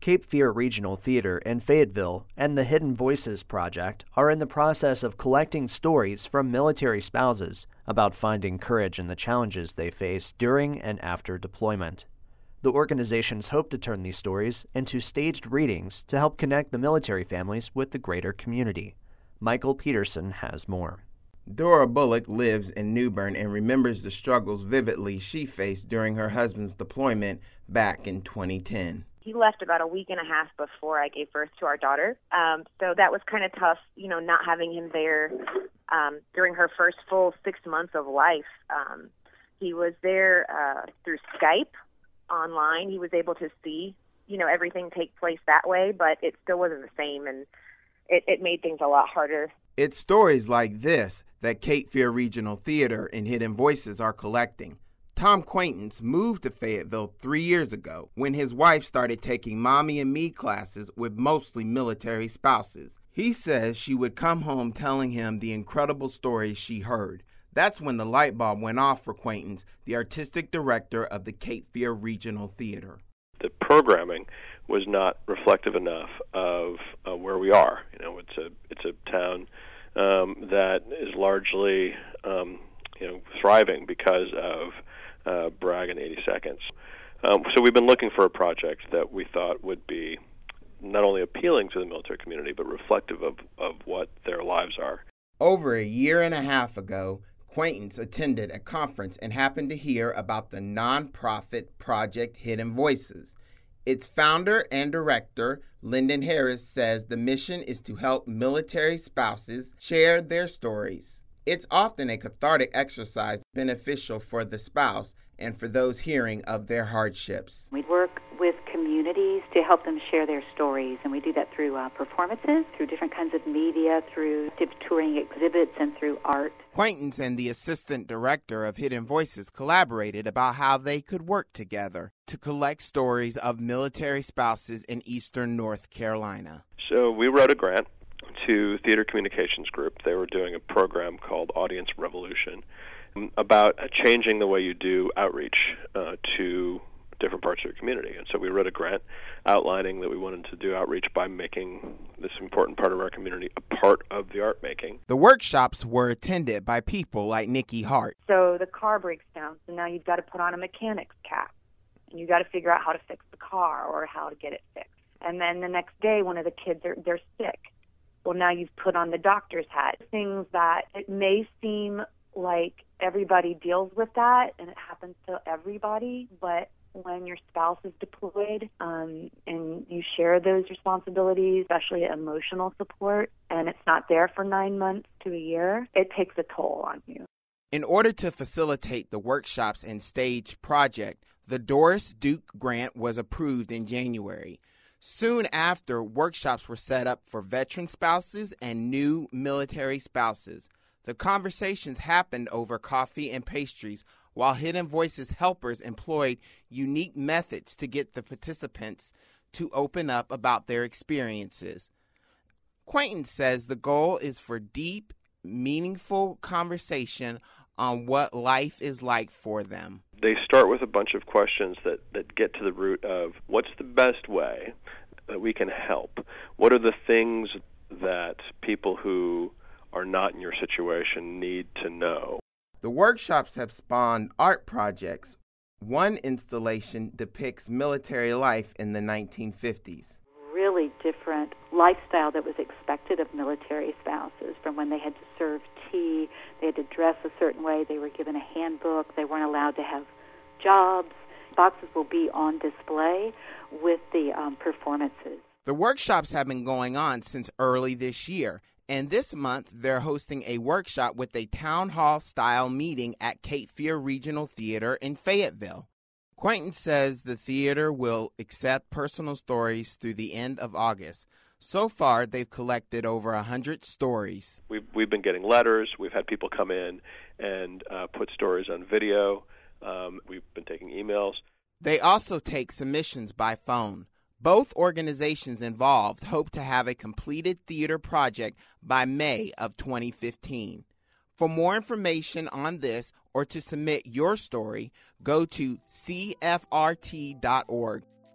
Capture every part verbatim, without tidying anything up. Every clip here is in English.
Cape Fear Regional Theater in Fayetteville and the Hidden Voices Project are in the process of collecting stories from military spouses about finding courage in the challenges they face during and after deployment. The organizations hope to turn these stories into staged readings to help connect the military families with the greater community. Michael Peterson has more. Dora Bullock lives in New Bern and remembers the struggles vividly she faced during her husband's deployment back in twenty ten. He left about a week and a half before I gave birth to our daughter. Um, so that was kind of tough, you know, not having him there um, during her first full six months of life. Um, he was there uh, through Skype online. He was able to see, you know, everything take place that way, but it still wasn't the same, and it, it made things a lot harder. It's stories like this that Cape Fear Regional Theater and Hidden Voices are collecting. Tom Quaintance moved to Fayetteville three years ago when his wife started taking Mommy and Me classes with mostly military spouses. He says she would come home telling him the incredible stories she heard. That's when the light bulb went off for Quaintance, the artistic director of the Cape Fear Regional Theater. The programming was not reflective enough of uh, where we are. You know, it's a it's a town um, that is largely um, you know thriving because of Uh, Bragg in eighty seconds. Um, so we've been looking for a project that we thought would be not only appealing to the military community, but reflective of, of what their lives are. Over a year and a half ago, Quaintance attended a conference and happened to hear about the nonprofit project Hidden Voices. Its founder and director, Lyndon Harris, says the mission is to help military spouses share their stories. It's often a cathartic exercise beneficial for the spouse and for those hearing of their hardships. We work with communities to help them share their stories, and we do that through uh, performances, through different kinds of media, through touring exhibits, and through art. Quaintance and the assistant director of Hidden Voices collaborated about how they could work together to collect stories of military spouses in eastern North Carolina. So we wrote a grant to Theater Communications Group. They were doing a program called Audience Revolution about changing the way you do outreach uh, to different parts of your community. And so we wrote a grant outlining that we wanted to do outreach by making this important part of our community a part of the art making. The workshops were attended by people like Nikki Hart. So the car breaks down, so now you've got to put on a mechanic's cap, and you've got to figure out how to fix the car or how to get it fixed. And then the next day, one of the kids, are they're sick. Well, now you've put on the doctor's hat. Things that it may seem like everybody deals with that, and it happens to everybody, but when your spouse is deployed um, and you share those responsibilities, especially emotional support, and it's not there for nine months to a year, it takes a toll on you. In order to facilitate the workshops and stage project, the Doris Duke Grant was approved in January. Soon after, workshops were set up for veteran spouses and new military spouses. The conversations happened over coffee and pastries, while Hidden Voices helpers employed unique methods to get the participants to open up about their experiences. Quaintance says the goal is for deep, meaningful conversation on what life is like for them. They start with a bunch of questions that, that get to the root of what's the best way that we can help? What are the things that people who are not in your situation need to know? The workshops have spawned art projects. One installation depicts military life in the nineteen fifties. Really different lifestyle that was expected of military spouses, from when they had to serve tea, they had to dress a certain way, they were given a handbook, they weren't allowed to have jobs. Boxes will be on display with the um, performances. The workshops have been going on since early this year, and this month they're hosting a workshop with a town hall-style meeting at Cape Fear Regional Theater in Fayetteville. Quaintance says the theater will accept personal stories through the end of August. So far, they've collected over one hundred stories. We've, we've been getting letters. We've had people come in and uh, put stories on video. Um, we've been taking emails. They also take submissions by phone. Both organizations involved hope to have a completed theater project by May of twenty fifteen. For more information on this or to submit your story, go to C F R T dot org.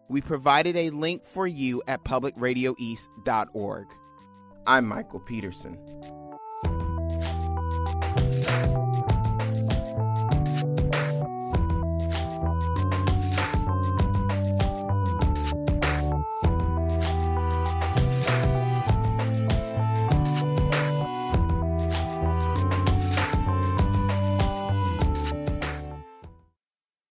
We provided a link for you at public radio east dot org. I'm Michael Peterson.